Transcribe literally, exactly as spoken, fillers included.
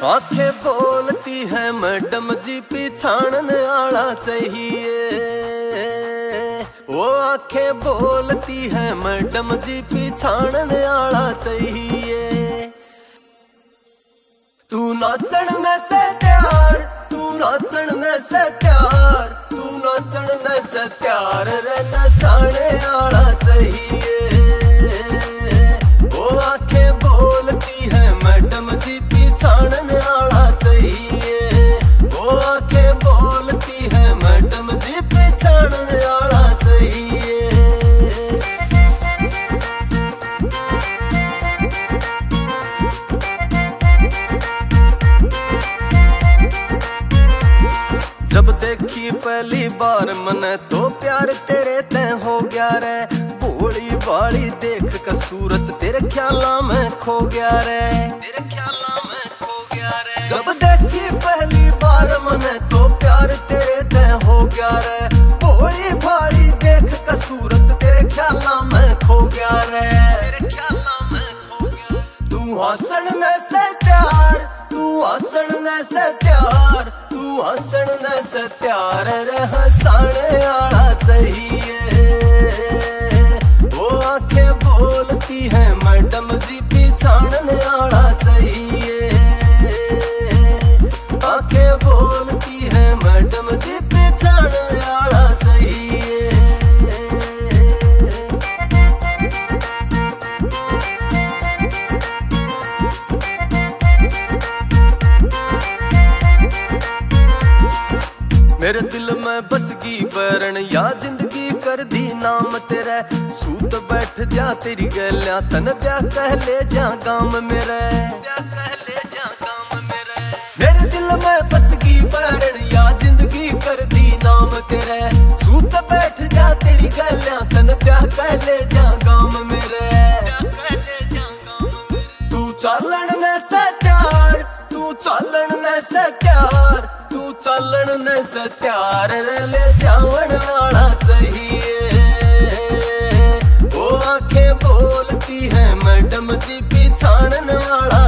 आंखें बोलती है मैडम जी पिछाड़ने आला चाहिए। वो आंखें बोलती है मैडम जी पिछाड़ने आला चाहिए। तू नाचण से तैयार, तू नाचण से तैयार, तू नाचण से तैयार रे नचाने आला चाहिए। वो आंखें बोलती है मैडम जी पिछाड़ने आला चाहिए। वो आंखें बोलती है मैडम जी पिछाड़ने आला चाहिए। जब देखी पहली बार मने तो प्यार तेरे ते हो गया रे। भोली वाली देख का सूरत तेरे ख्याला में खो गया रे, तेरे ख्याला में खो गया रे। जब देखी पहली बार मने तो प्यार तेरे ते हो गया रे। भोली वाली देख का सूरत तेरे ख्याला में खो गया रे, तेरे ख्याला में खो गया। तू हंसण से तैयार, तू हंसण से तैयार, तू हंसण से तैयार रे हंसाने आला चाहिए। वो आंखें बोलती है मैडम जी पिछाड़ने आला चाहिए। आंखें बोलती है मैडम जी पिछाड़ने आला चाहिए। मेरे दिल में बस गई बरन या जिंदगी कर दी नाम तेरा। सूत बैठ जा तेरी गलियां तन ब्याह कह ले जा गाम मेरे, ब्याह कह ले जा गाम मेरे। मेरे दिल में बस गई बरन या जिंदगी कर दी नाम तेरा। सूत बैठ जा तेरी गलियां तन ब्याह कह ले जा गाम मेरे, ब्याह कह ले जा गाम मेरे। तू चालन से तैयार, तू चालन से तैयार, तू चालन से तैयार रे ले जावन वाला चाहिए। वो आंखें बोलती है मैडम जी पिछाड़ने वाला